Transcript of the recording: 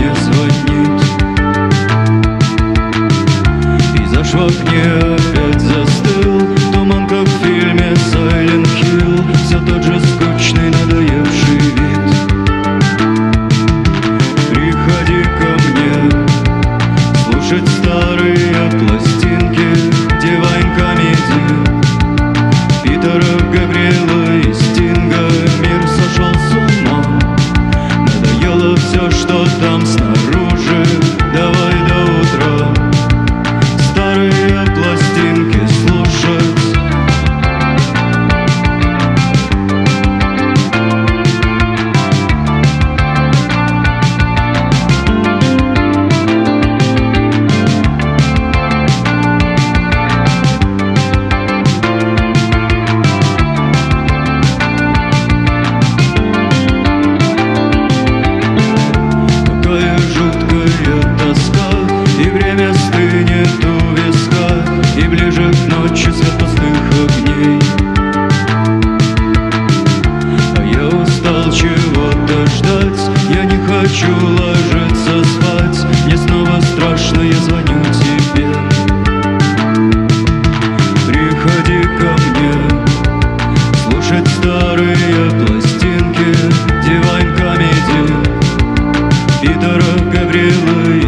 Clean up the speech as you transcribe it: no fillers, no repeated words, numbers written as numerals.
мне звонит. Пейзаж в окне опять застыл, туман, как в фильме Silent Hill, все тот же скучный, надоевший вид. Приходи ко мне слушать старые пластинки Divine Comedy Питера Габриэла и Стинга. Мир сошел с ума, надоело все, что там снаружи. Давай до утра старые пластинки слушать. И ближе к ночи свет пустых огней. А я устал чего-то ждать, я не хочу ложиться спать. Мне снова страшно, я звоню тебе. Приходи ко мне слушать старые пластинки Divine Comedy Питера Габриэла